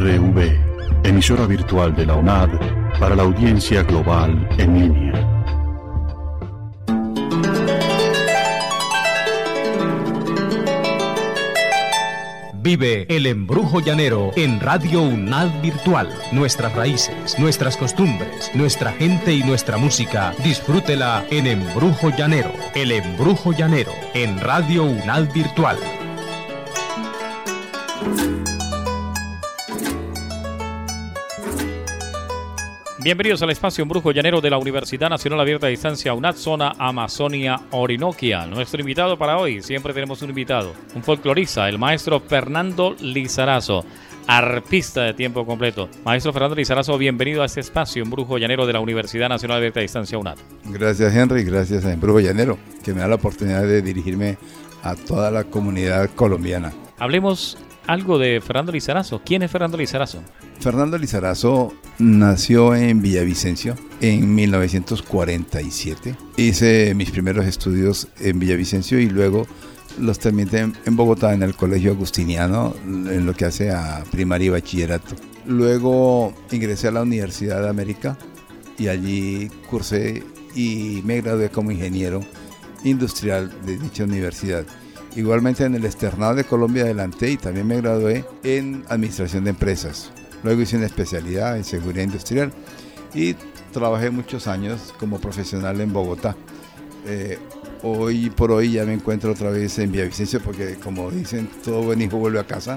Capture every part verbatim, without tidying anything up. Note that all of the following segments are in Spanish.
R V, emisora virtual de la UNAD para la audiencia global en línea. Vive el embrujo llanero en Radio UNAD Virtual. Nuestras raíces, nuestras costumbres, nuestra gente y nuestra música. Disfrútela en Embrujo Llanero. El embrujo llanero en Radio UNAD Virtual. Bienvenidos al espacio Embrujo Llanero de la Universidad Nacional Abierta a Distancia UNAD, zona Amazonia Orinoquia. Nuestro invitado para hoy, siempre tenemos un invitado, un folclorista, el maestro Fernando Lizarazo, arpista de tiempo completo. Maestro Fernando Lizarazo, bienvenido a este espacio Embrujo Llanero de la Universidad Nacional Abierta a Distancia UNAD. Gracias, Henry, gracias a Embrujo Llanero, que me da la oportunidad de dirigirme a toda la comunidad colombiana. Hablemos algo de Fernando Lizarazo. ¿Quién es Fernando Lizarazo? Fernando Lizarazo nació en Villavicencio en mil novecientos cuarenta y siete. Hice mis primeros estudios en Villavicencio y luego los terminé en Bogotá, en el Colegio Agustiniano, en lo que hace a primaria y bachillerato. Luego ingresé a la Universidad de América y allí cursé y me gradué como ingeniero industrial de dicha universidad. Igualmente en el Externado de Colombia adelanté y también me gradué en Administración de Empresas. Luego hice una especialidad en Seguridad Industrial y trabajé muchos años como profesional en Bogotá. Eh, hoy por hoy ya me encuentro otra vez en Villavicencio porque, como dicen, todo buen hijo vuelve a casa.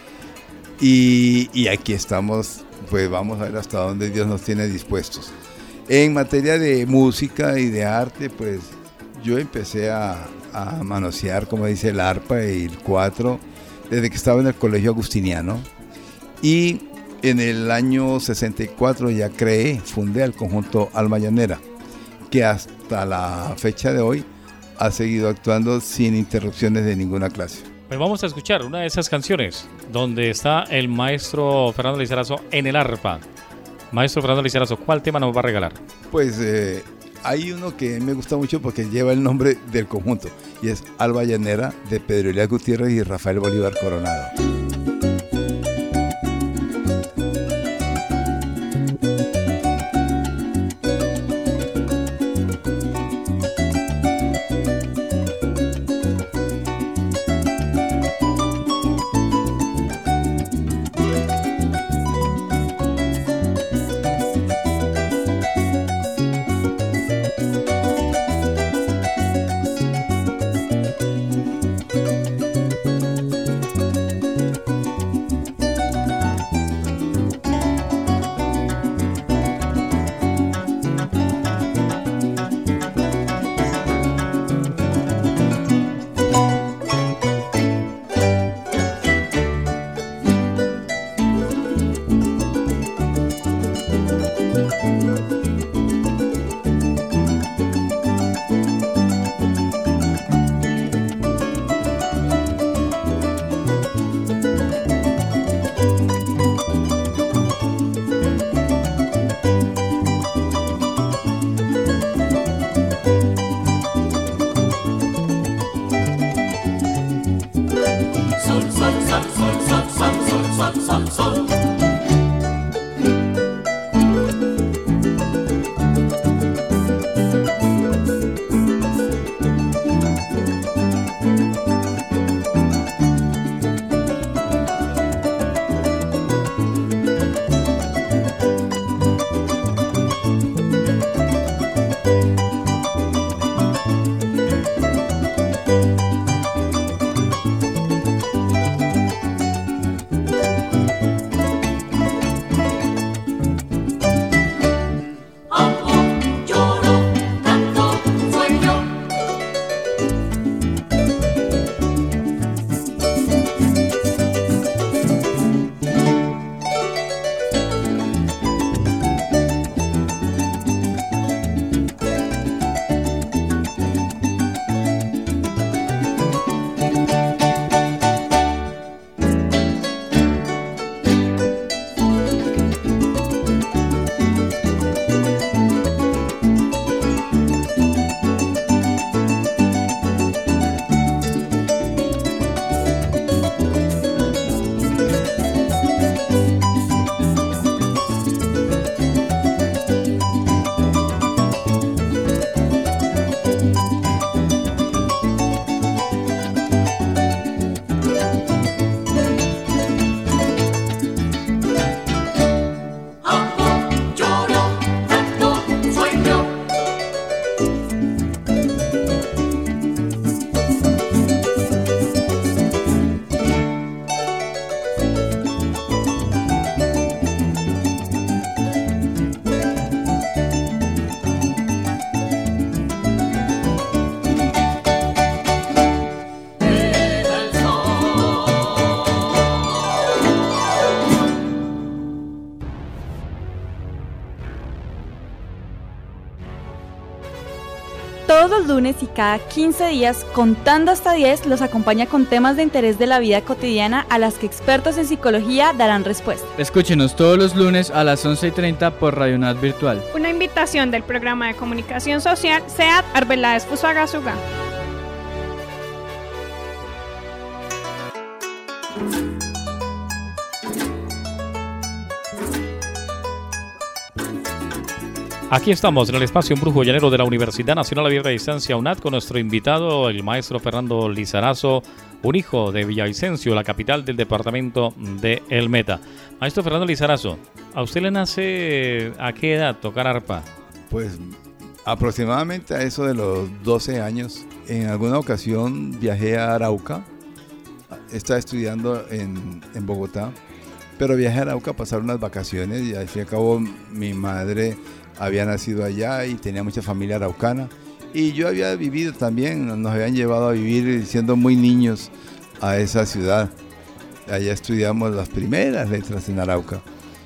Y, y aquí estamos, pues vamos a ver hasta dónde Dios nos tiene dispuestos. En materia de música y de arte, pues yo empecé a, a manosear, como dice, el arpa y el cuatro desde que estaba en el Colegio Agustiniano. Y en el año sesenta y cuatro ya creé, fundé el conjunto Alma Llanera, que hasta la fecha de hoy ha seguido actuando sin interrupciones de ninguna clase. Pues vamos a escuchar una de esas canciones donde está el maestro Fernando Lizarazo en el arpa. Maestro Fernando Lizarazo, ¿cuál tema nos va a regalar? Pues eh, hay uno que me gusta mucho porque lleva el nombre del conjunto y es Alma Llanera, de Pedro Elías Gutiérrez y Rafael Bolívar Coronado. lunes y cada quince días, contando hasta diez, los acompaña con temas de interés de la vida cotidiana a las que expertos en psicología darán respuesta. Escúchenos todos los lunes a las once y treinta por Radio UNAD Virtual. Una invitación del programa de comunicación social SEAT Arbeláez Fusagasugá. Aquí estamos en el espacio Embrujo Llanero de la Universidad Nacional Abierta de Distancia UNAD con nuestro invitado, el maestro Fernando Lizarazo, un hijo de Villavicencio, la capital del departamento de El Meta. Maestro Fernando Lizarazo, ¿a usted le nace a qué edad tocar arpa? Pues aproximadamente a eso de los doce años. En alguna ocasión viajé a Arauca, estaba estudiando en, en Bogotá, pero viajé a Arauca a pasar unas vacaciones y al fin y al cabo mi madre había nacido allá y tenía mucha familia araucana y yo había vivido también, nos habían llevado a vivir siendo muy niños a esa ciudad. Allá estudiamos las primeras letras en Arauca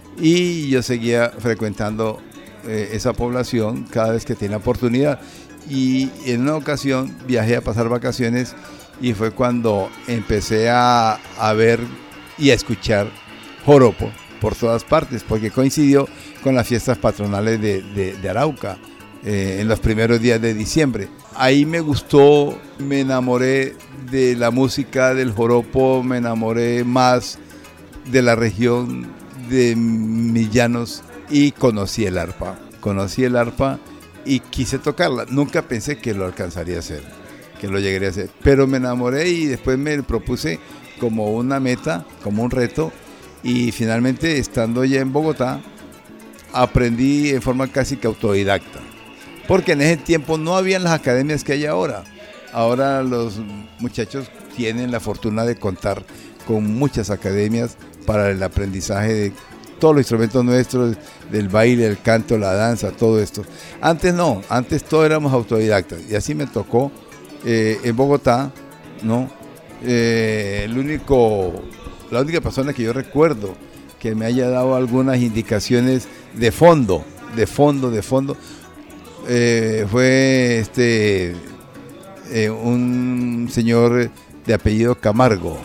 y yo seguía frecuentando eh, esa población cada vez que tenía oportunidad y en una ocasión viajé a pasar vacaciones y fue cuando empecé a, a ver y a escuchar joropo por todas partes, porque coincidió con las fiestas patronales de, de, de Arauca, eh, en los primeros días de diciembre. Ahí me gustó, me enamoré de la música del joropo, me enamoré más de la región de mis llanos y conocí el arpa. Conocí el arpa y quise tocarla. Nunca pensé que lo alcanzaría a hacer, que lo llegaría a hacer, pero me enamoré y después me propuse como una meta, como un reto. Y finalmente, estando ya en Bogotá, aprendí en forma casi que autodidacta. Porque en ese tiempo no habían las academias que hay ahora. Ahora los muchachos tienen la fortuna de contar con muchas academias para el aprendizaje de todos los instrumentos nuestros, del baile, el canto, la danza, todo esto. Antes no, antes todos éramos autodidactas. Y así me tocó eh, en Bogotá, ¿no? Eh, el único... La única persona que yo recuerdo que me haya dado algunas indicaciones de fondo, de fondo, de fondo, eh, fue este eh, un señor de apellido Camargo.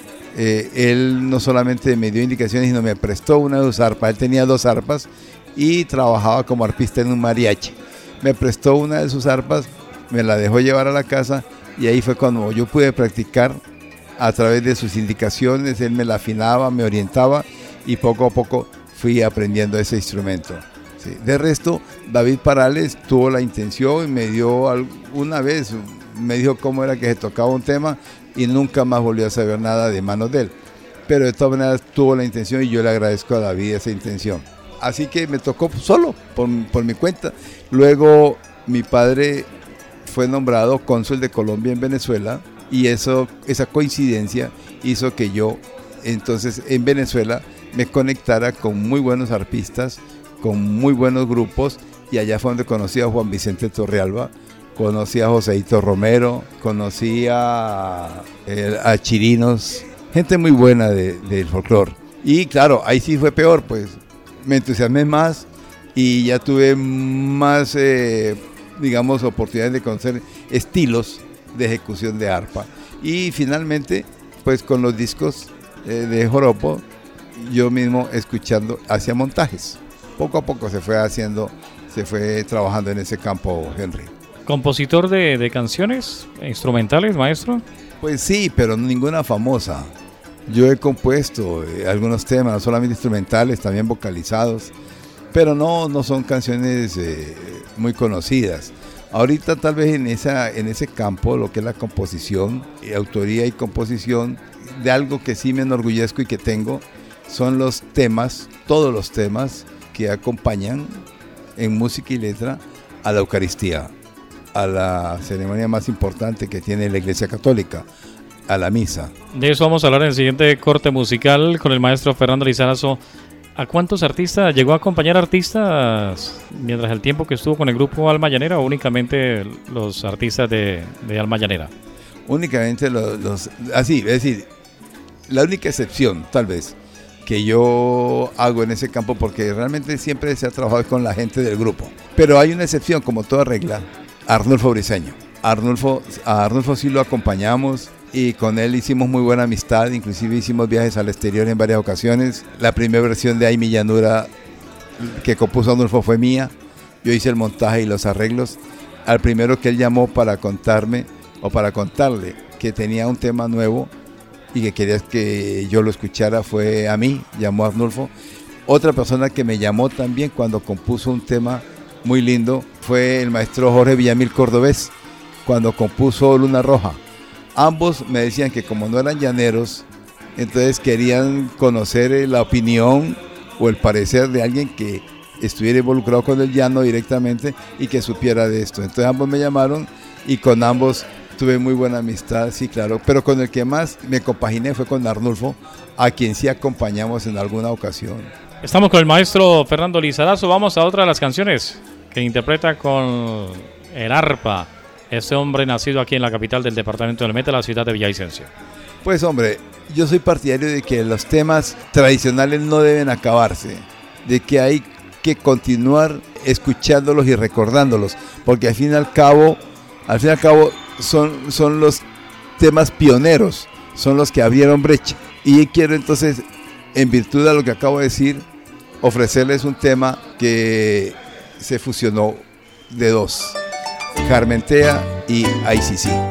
Eh, él no solamente me dio indicaciones, sino me prestó una de sus arpas. Él tenía dos arpas y trabajaba como arpista en un mariachi. Me prestó una de sus arpas, me la dejó llevar a la casa y ahí fue cuando yo pude practicar. A través de sus indicaciones, él me la afinaba, me orientaba y poco a poco fui aprendiendo ese instrumento. Sí. De resto, David Parales tuvo la intención y me dio una vez, me dijo cómo era que se tocaba un tema y nunca más volvió a saber nada de manos de él. Pero de todas maneras tuvo la intención y yo le agradezco a David esa intención. Así que me tocó solo, por, por mi cuenta. Luego mi padre fue nombrado cónsul de Colombia en Venezuela. Y eso, esa coincidencia hizo que yo, entonces, en Venezuela me conectara con muy buenos arpistas, con muy buenos grupos, y allá fue donde conocí a Juan Vicente Torrealba, conocí a Joseito Romero, conocí a, a Chirinos, gente muy buena de, del folclore. Y claro, ahí sí fue peor, pues me entusiasmé más y ya tuve más, eh, digamos, oportunidades de conocer estilos de ejecución de arpa y finalmente pues con los discos eh, de joropo yo mismo escuchando hacía montajes. Poco a poco se fue haciendo, se fue trabajando en ese campo, Henry. ¿Compositor de, de canciones instrumentales, maestro? Pues sí, pero ninguna famosa. Yo he compuesto eh, algunos temas, no solamente instrumentales, también vocalizados, pero no, no son canciones eh, muy conocidas. Ahorita tal vez en, esa, en ese campo, lo que es la composición, y autoría y composición, de algo que sí me enorgullezco y que tengo, son los temas, todos los temas que acompañan en música y letra a la Eucaristía, a la ceremonia más importante que tiene la Iglesia Católica, a la misa. De eso vamos a hablar en el siguiente corte musical con el maestro Fernando Lizarazo. ¿A cuántos artistas llegó a acompañar artistas mientras el tiempo que estuvo con el grupo Alma Llanera o únicamente los artistas de, de Alma Llanera? Únicamente los, los... Así, es decir, la única excepción, tal vez, que yo hago en ese campo, porque realmente siempre se ha trabajado con la gente del grupo. Pero hay una excepción, como toda regla, Arnulfo Briceño. Arnulfo, a Arnulfo sí lo acompañamos y con él hicimos muy buena amistad, inclusive hicimos viajes al exterior en varias ocasiones. La primera versión de Ay mi llanura que compuso Arnulfo fue mía, yo hice el montaje y los arreglos. Al primero que él llamó para contarme o para contarle que tenía un tema nuevo y que quería que yo lo escuchara fue a mí, llamó a Arnulfo. Otra persona que me llamó también cuando compuso un tema muy lindo fue el maestro Jorge Villamil Cordobés, cuando compuso Luna Roja. Ambos me decían que como no eran llaneros, entonces querían conocer la opinión o el parecer de alguien que estuviera involucrado con el llano directamente y que supiera de esto. Entonces ambos me llamaron y con ambos tuve muy buena amistad, sí, claro. Pero con el que más me compaginé fue con Arnulfo, a quien sí acompañamos en alguna ocasión. Estamos con el maestro Fernando Lizarazo. Vamos a otra de las canciones que interpreta con el arpa este hombre nacido aquí en la capital del departamento del Meta, la ciudad de Villavicencio. Pues hombre, yo soy partidario de que los temas tradicionales no deben acabarse, de que hay que continuar escuchándolos y recordándolos, porque al fin y al cabo, al fin y al cabo son, son los temas pioneros, son los que abrieron brecha. Y quiero entonces, en virtud de lo que acabo de decir, ofrecerles un tema que se fusionó de dos, Carmentea y Ay sí sí.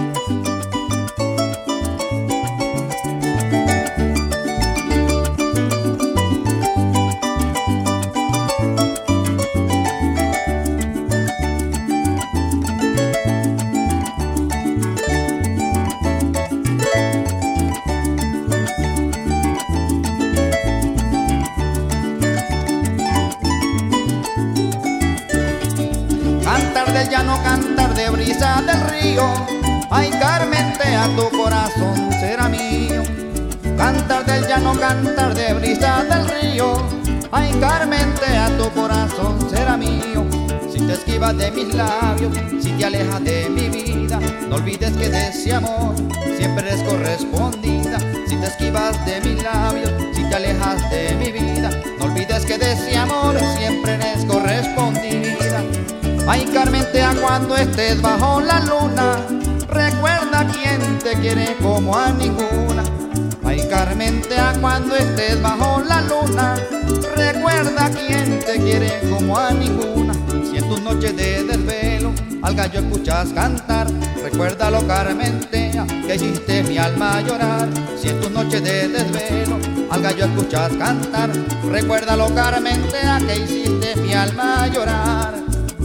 Ay, Carmentea, tu corazón será mío. Cantar del llano, cantar de brisa del río. Ay, Carmentea, tu corazón será mío. Si te esquivas de mis labios, si te alejas de mi vida, no olvides que de ese amor siempre es correspondida. Si te esquivas de mis labios, si te alejas de mi vida, no olvides que de ese amor siempre es correspondida. Ay, Carmentea, cuando estés bajo la luna, recuerda quién te quiere como a ninguna. Ay, Carmentea, cuando estés bajo la luna, recuerda quién te quiere como a ninguna. Si en tus noches de desvelo al gallo escuchas cantar, recuérdalo, Carmentea, que hiciste mi alma llorar. Si en tus noches de desvelo al gallo escuchas cantar, recuérdalo, Carmentea, que hiciste mi alma llorar.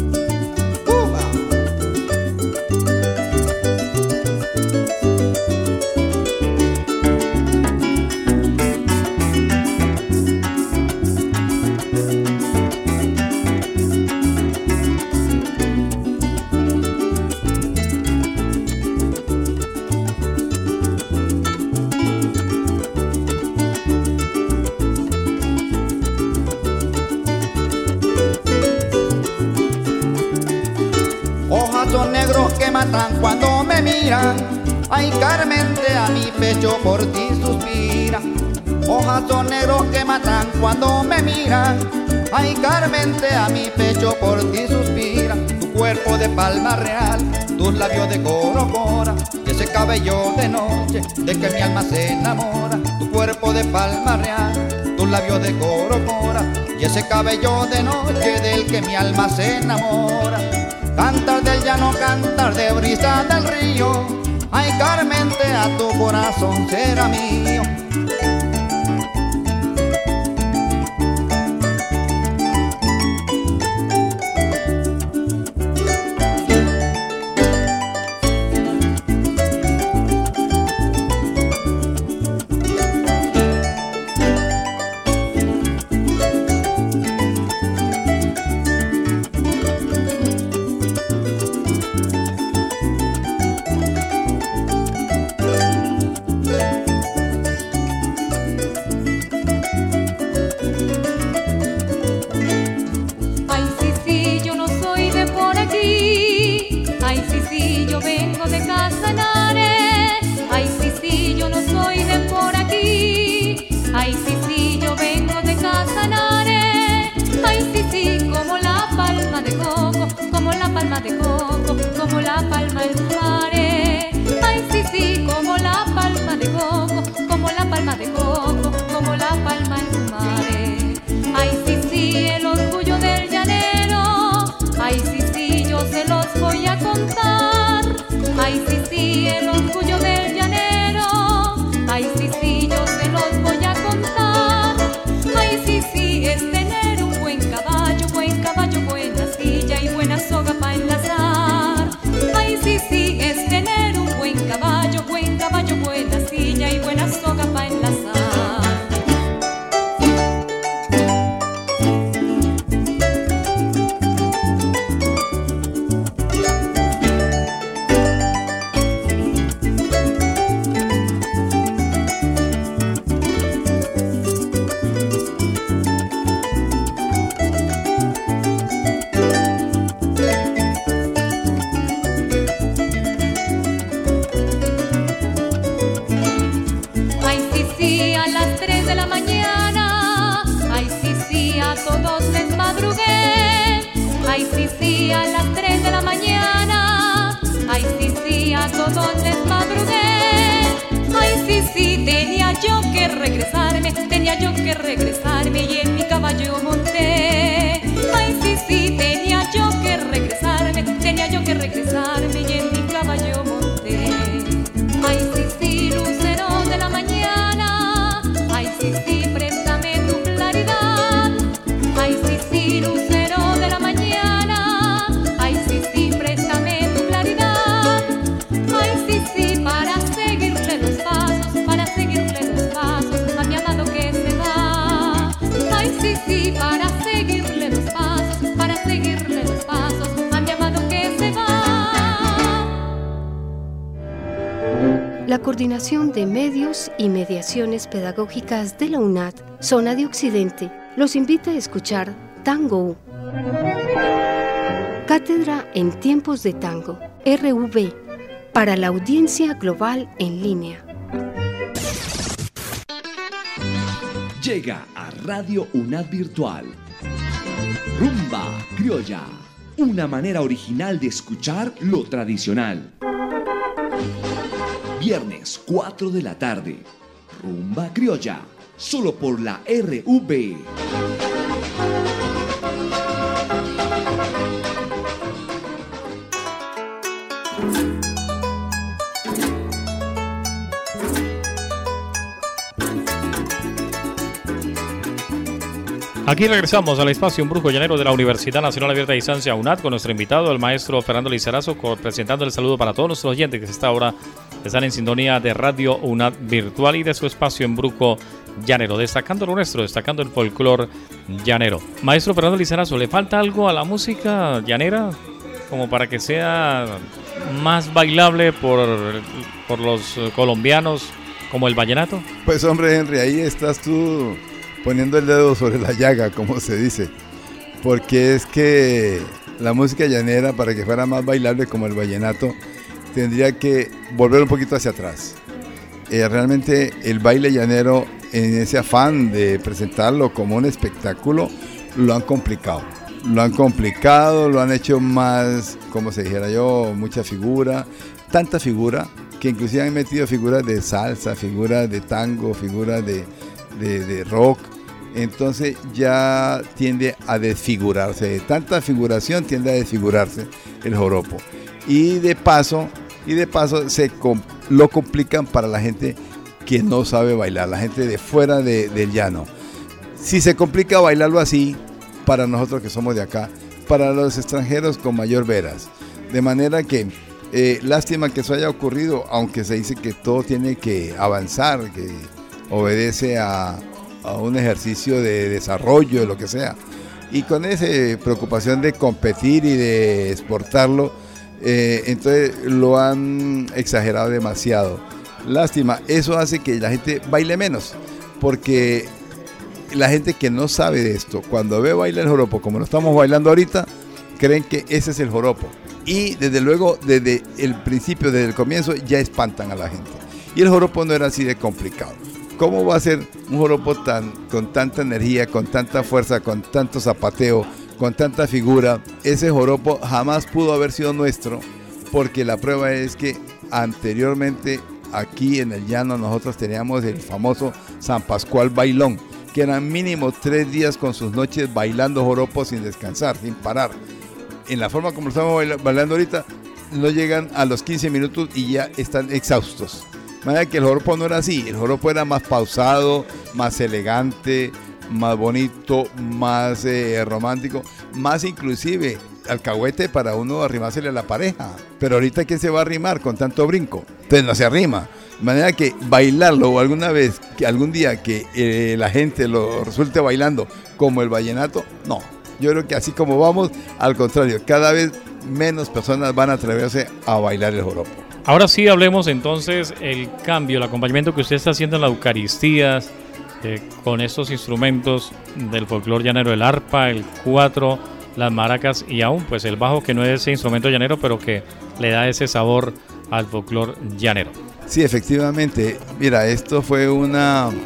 Que matan cuando me miran. Ay, Carmentea, mi pecho por ti suspira. Hojas son negros que matan cuando me miran. Ay, Carmentea, mi pecho por ti suspira. Tu cuerpo de palma real, tus labios de corocora, y ese cabello de noche de que mi alma se enamora. Tu cuerpo de palma real, tus labios de corocora, y ese cabello de noche del que mi alma se enamora. Cantar del llano, cantar de brisa del río. Ay, Carmentea, tu corazón será mío. De coco, como la palma de la mañana. Ay, sí, sí, a todos les madrugué. Ay, sí, sí, a las tres de la mañana. Ay, sí, sí, a todos les madrugué. Ay, sí, sí, tenía yo que regresarme, tenía yo que regresarme y en mi caballo monté. Ay, sí, sí, tenía yo que regresarme, tenía yo que regresarme y en mi caballo monté. Ay, sí, sí, lucero de la mañana. Ay, sí, sí, préstame tu claridad. Ay, sí, sí, lucero de la mañana. Ay, sí, sí, préstame tu claridad. Ay, sí, sí, para seguirle los pasos, para seguirle los pasos a mi amado que se va. Ay, sí, sí, para seguirle los pasos, para seguirle los pasos a mi amado que se va. La Coordinación de Medios y Mediaciones Pedagógicas de la UNAD, Zona de Occidente, los invita a escuchar Tango. Cátedra en Tiempos de Tango, R V, para la audiencia global en línea. Llega a Radio UNAD Virtual. Rumba Criolla, una manera original de escuchar lo tradicional. Viernes cuatro de la tarde. Rumba Criolla, solo por la R V. Aquí regresamos al espacio Un Brujo Llanero de la Universidad Nacional Abierta de Distancia UNAD con nuestro invitado, el maestro Fernando Lizarazo, presentando el saludo para todos nuestros oyentes que a esta hora están en sintonía de Radio UNAD Virtual y de su espacio En Brujo Llanero, destacando lo nuestro, destacando el folclor llanero. Maestro Fernando Lizarazo, ¿le falta algo a la música llanera como para que sea más bailable por, por los colombianos como el vallenato? Pues hombre, Henry, ahí estás tú poniendo el dedo sobre la llaga, como se dice, porque es que la música llanera, para que fuera más bailable como el vallenato, tendría que volver un poquito hacia atrás. Eh, realmente el baile llanero, en ese afán de presentarlo como un espectáculo, lo han complicado. Lo han complicado, lo han hecho más, como se dijera yo, mucha figura, tanta figura, que inclusive han metido figuras de salsa, figuras de tango, figuras de, de, de rock. Entonces ya tiende a desfigurarse, de tanta figuración tiende a desfigurarse el joropo. Y de paso, y de paso se lo complican para la gente que no sabe bailar, la gente de fuera de, del llano. Si se complica bailarlo así, para nosotros que somos de acá, para los extranjeros con mayor veras. De manera que, eh, lástima que eso haya ocurrido, aunque se dice que todo tiene que avanzar, que obedece a... a un ejercicio de desarrollo, de lo que sea. Y con esa preocupación de competir y de exportarlo, eh, entonces lo han exagerado demasiado. Lástima, eso hace que la gente baile menos, porque la gente que no sabe de esto, cuando ve bailar el joropo, como lo estamos bailando ahorita, creen que ese es el joropo. Y desde luego, desde el principio, desde el comienzo, ya espantan a la gente. Y el joropo no era así de complicado. ¿Cómo va a ser un joropo tan, con tanta energía, con tanta fuerza, con tanto zapateo, con tanta figura? Ese joropo jamás pudo haber sido nuestro, porque la prueba es que anteriormente aquí en el llano nosotros teníamos el famoso San Pascual Bailón, que eran mínimo tres días con sus noches bailando joropo sin descansar, sin parar. En la forma como lo estamos bailando ahorita, no llegan a los quince minutos y ya están exhaustos. De manera que el joropo no era así, el joropo era más pausado, más elegante, más bonito, más eh, romántico, más inclusive alcahuete para uno arrimársele a la pareja. Pero ahorita, ¿quién se va a arrimar con tanto brinco? Entonces no se arrima. De manera que bailarlo o alguna vez, que algún día que eh, la gente lo resulte bailando como el vallenato, no. Yo creo que así como vamos, al contrario, cada vez menos personas van a atreverse a bailar el joropo. Ahora sí hablemos entonces el cambio, el acompañamiento que usted está haciendo en la Eucaristía eh, con estos instrumentos del folclor llanero, el arpa, el cuatro, las maracas y aún pues el bajo, que no es ese instrumento llanero, pero que le da ese sabor al folclor llanero. Sí, efectivamente. Mira, esto fue una,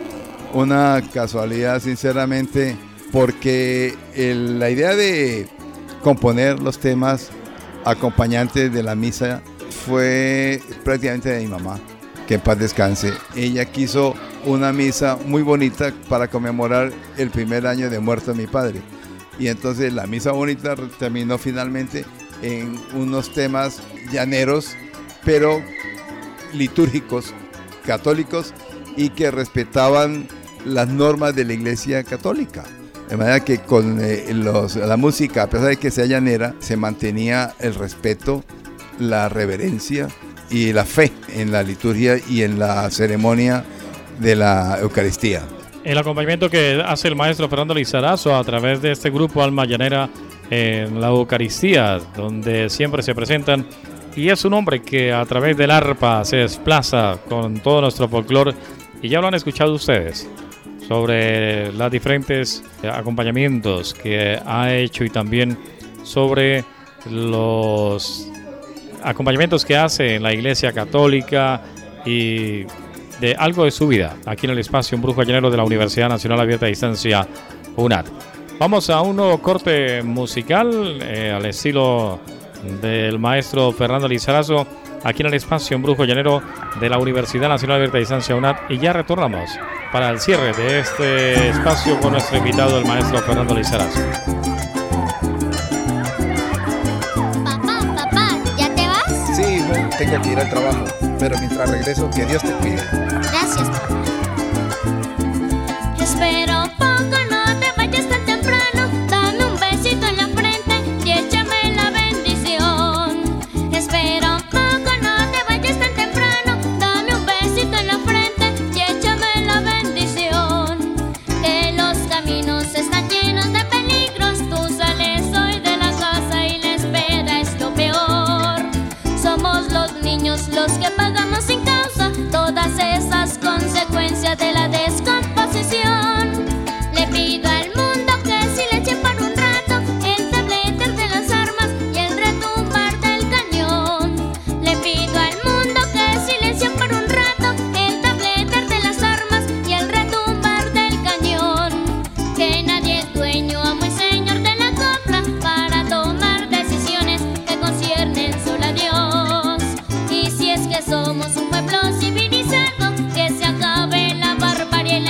una casualidad, sinceramente, porque el- la idea de componer los temas acompañantes de la misa fue prácticamente de mi mamá, que en paz descanse. Ella quiso una misa muy bonita para conmemorar el primer año de muerto de mi padre. Y entonces la misa bonita terminó finalmente en unos temas llaneros, pero litúrgicos, católicos, y que respetaban las normas de la Iglesia Católica. De manera que con eh, los, la música, a pesar de que sea llanera, se mantenía el respeto, la reverencia y la fe en la liturgia y en la ceremonia de la Eucaristía. El acompañamiento que hace el maestro Fernando Lizarazo a través de este grupo Alma Llanera en la Eucaristía, donde siempre se presentan, y es un hombre que a través del arpa se desplaza con todo nuestro folclore, y ya lo han escuchado ustedes sobre los diferentes acompañamientos que ha hecho y también sobre los acompañamientos que hace en la Iglesia Católica y de algo de su vida aquí en el espacio Embrujo Llanero de la Universidad Nacional Abierta a Distancia UNAD. Vamos a un nuevo corte musical eh, al estilo del maestro Fernando Lizarazo aquí en el espacio Embrujo Llanero de la Universidad Nacional Abierta a Distancia UNAD, y ya retornamos para el cierre de este espacio con nuestro invitado, el maestro Fernando Lizarazo. Papá, papá, ¿ya te vas? Sí, hijo, tengo que ir al trabajo, pero mientras regreso, que Dios te cuide. Gracias, papá. Espero poco, no te vayas tan temprano. Dame un besito en la frente y échame la bendición. Espero poco, no te vayas tan temprano. Dame un besito en la frente y échame la bendición. Que los caminos están llenos de peligros. Tú sales hoy de la casa y la espera es lo peor. Somos los niños los que pagamos sin causa todas esas consecuencias de la descomposición. Le pido al mundo que silencie por un rato el tableter de las armas y el retumbar del cañón. Le pido al mundo que silencie por un rato el tableter de las armas y el retumbar del cañón. Que nadie es dueño, amo y señor de la copla para tomar decisiones que conciernen solo a Dios. Y si es que somos un pueblo civilizado, que se acabe la barbarie y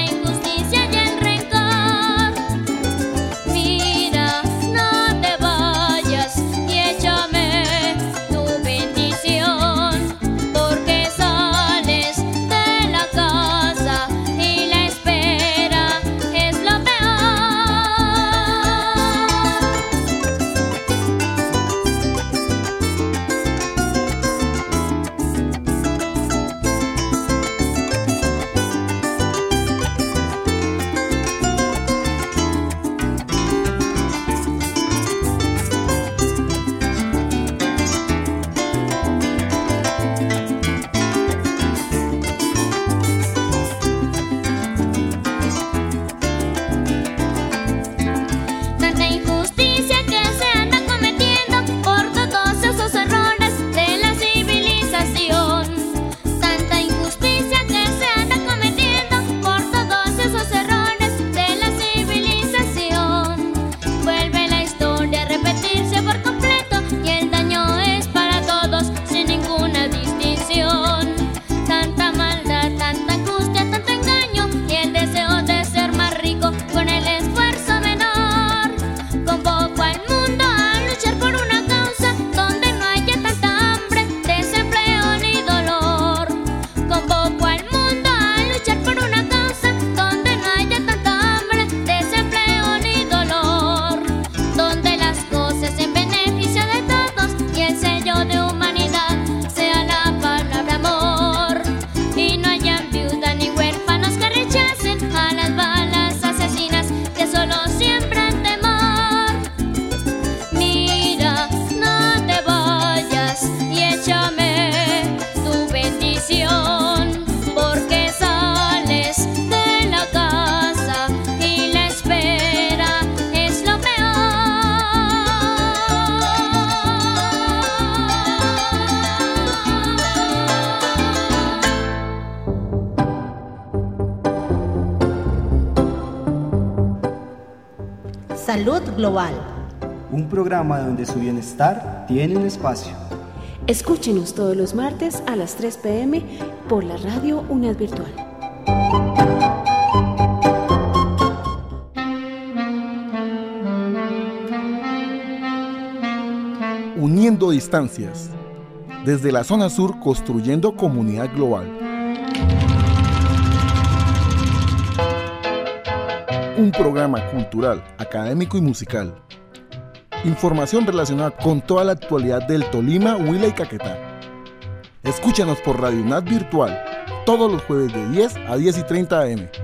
Salud Global. Un programa donde su bienestar tiene un espacio. Escúchenos todos los martes a las tres pe eme por la radio UNAD Virtual. Uniendo distancias. Desde la zona sur, construyendo comunidad global. Un programa cultural, académico y musical. Información relacionada con toda la actualidad del Tolima, Huila y Caquetá. Escúchanos por Radio UNAD Virtual, todos los jueves de diez a diez y treinta a eme.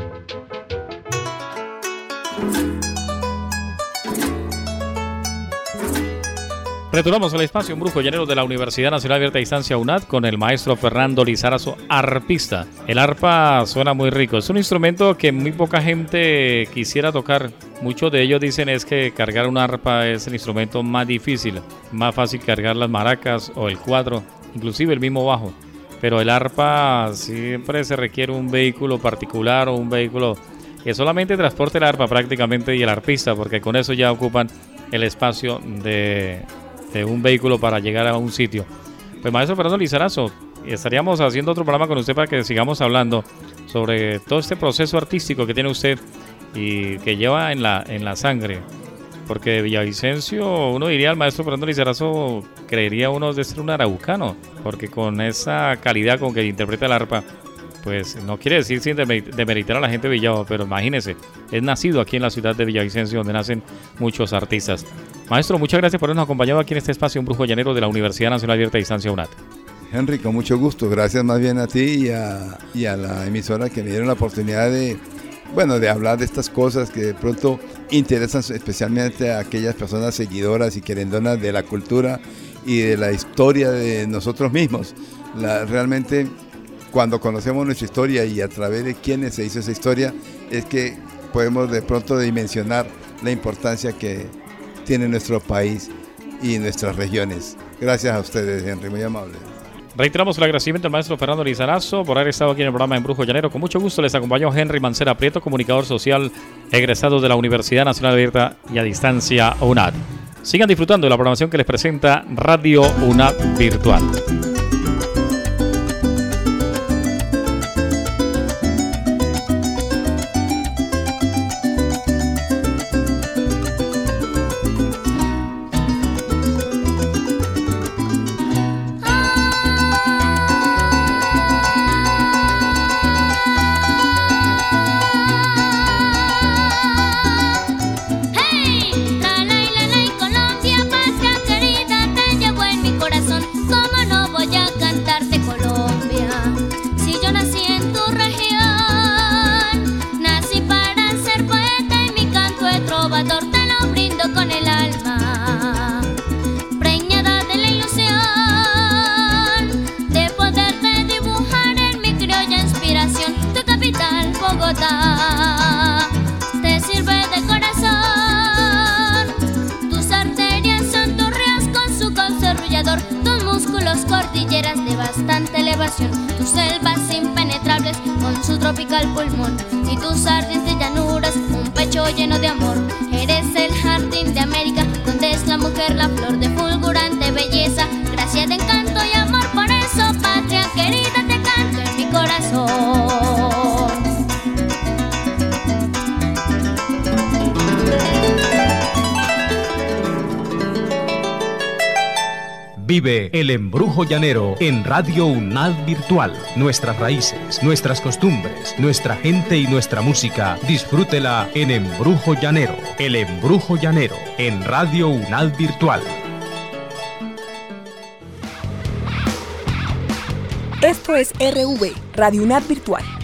Retornamos al espacio, un brujo llanero de la Universidad Nacional Abierta a Distancia UNAD con el maestro Fernando Lizarazo, arpista. El arpa suena muy rico, es un instrumento que muy poca gente quisiera tocar. Muchos de ellos dicen es que cargar una arpa es el instrumento más difícil, más fácil cargar las maracas o el cuatro, inclusive el mismo bajo. Pero el arpa siempre se requiere un vehículo particular o un vehículo que solamente transporte el arpa prácticamente y el arpista, porque con eso ya ocupan el espacio de... de un vehículo para llegar a un sitio. Pues maestro Fernando Lizarazo, estaríamos haciendo otro programa con usted para que sigamos hablando sobre todo este proceso artístico que tiene usted y que lleva en la, en la sangre, porque de Villavicencio uno diría al maestro Fernando Lizarazo, creería uno de ser un araucano, porque con esa calidad con que interpreta el arpa, pues no quiere decir sin demeritar a la gente de Villavo, pero imagínese, es nacido aquí en la ciudad de Villavicencio, donde nacen muchos artistas. Maestro, muchas gracias por habernos acompañado aquí en este espacio, un brujo llanero de la Universidad Nacional Abierta a Distancia UNAD. Henry, con mucho gusto, gracias más bien a ti y a, y a la emisora que me dieron la oportunidad de, bueno, de hablar de estas cosas que de pronto interesan especialmente a aquellas personas seguidoras y querendonas de la cultura y de la historia de nosotros mismos. La, realmente, cuando conocemos nuestra historia y a través de quienes se hizo esa historia, es que podemos de pronto dimensionar la importancia que tiene nuestro país y nuestras regiones. Gracias a ustedes, Henry, muy amable. Reiteramos el agradecimiento al maestro Fernando Lizarazo por haber estado aquí en el programa en Brujo Llanero. Con mucho gusto les acompañó Henry Mancera Prieto, comunicador social, egresado de la Universidad Nacional Abierta y a Distancia UNAD. Sigan disfrutando de la programación que les presenta Radio UNAD Virtual. Te sirve de corazón, tus arterias son tus ríos con su cauce arrullador, tus músculos cordilleras de bastante elevación, tus selvas impenetrables con su tropical pulmón y tus ardientes llanuras, un pecho lleno de amor. Eres el jardín de América, donde es la mujer la flor de fulgurante belleza, gracia de encanto y amor, por eso patria querida te canto en mi corazón. Vive el embrujo llanero en Radio UNAD Virtual. Nuestras raíces, nuestras costumbres, nuestra gente y nuestra música. Disfrútela en Embrujo Llanero. El embrujo llanero en Radio UNAD Virtual. Esto es R V, Radio UNAD Virtual.